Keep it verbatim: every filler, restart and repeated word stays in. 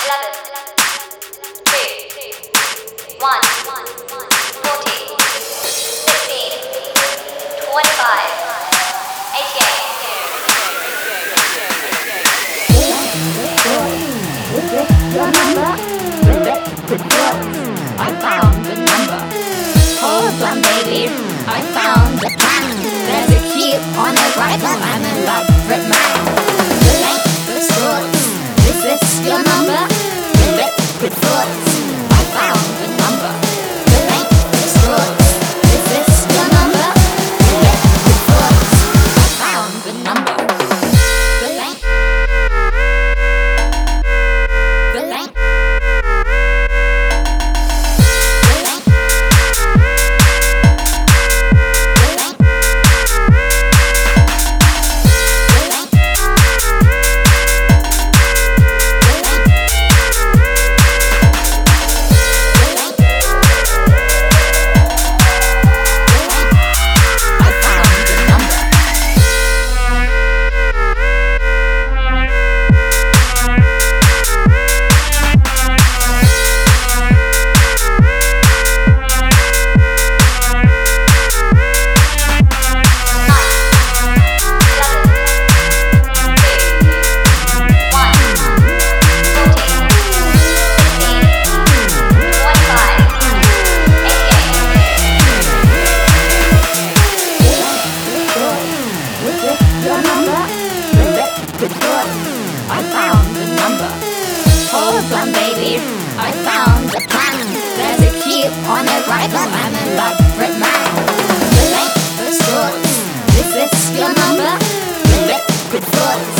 I found the number. Hold on, baby, I found the plan. There's a key on the rifle and a elaborate map. The length of swords. Is this your number? The liquid thoughts. I found the number. The length of swords. Is this your number? The liquid thoughts. I found the number. The length. The length. I found the number. Hold on, baby, I found the plan. There's a key on the rifle and an elaborate map. The length of swords. Is this your number? The liquid thoughts.